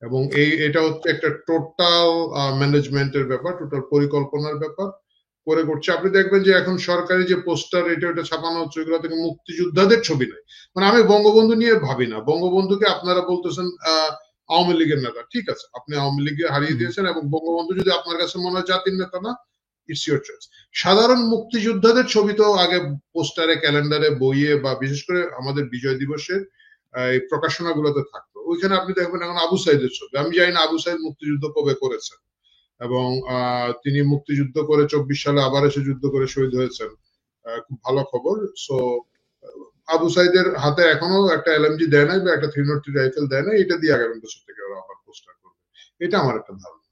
এবং এটা হচ্ছে একটা টোটাল ম্যানেজমেন্টের ব্যাপার, টোটাল পরিকল্পনার ব্যাপার করে করছে। আপনি দেখবেন যে এখন সরকারি যে পোস্টার এটা ছাপানো হচ্ছে, ওইগুলো থেকে মুক্তিযোদ্ধাদের ছবি নাই। মানে আমি বঙ্গবন্ধু নিয়ে ভাবি না, বঙ্গবন্ধুকে আপনারা বলতেছেন আওয়ামী লীগের নেতা, ঠিক আছে, আপনি আওয়ামী লীগকে হারিয়ে দিয়েছেন, এবং বঙ্গবন্ধু যদি আপনার কাছে মনে হয় জাতির নেতা না, ইটস ইউর চয়েস। সাধারণ মুক্তিযোদ্ধাদের ছবি তো আগে পোস্টারে, ক্যালেন্ডারে, বইয়ে, বা বিশেষ করে আমাদের বিজয় দিবসের এই প্রকাশনাগুলোতে থাকতো। ওইখানে আপনি দেখবেন এখন আবু সাইদের ছবি। আমি জানি না আবু সাইদ মুক্তিযুদ্ধ কবে করেছেন, এবং তিনি মুক্তিযুদ্ধ করে 24 সালে আবার এসে যুদ্ধ করে শহীদ হয়েছেন, খুব ভালো খবর। সো আবু সাইদের হাতে এখনো একটা এলএমজি দেয় নাই, বা একটা 303 রাইফেল দেয় নাই, এটা দিয়ে আগামী বছর থেকে ওরা আবার পোস্টার করবে, এটা আমার একটা ধারণা।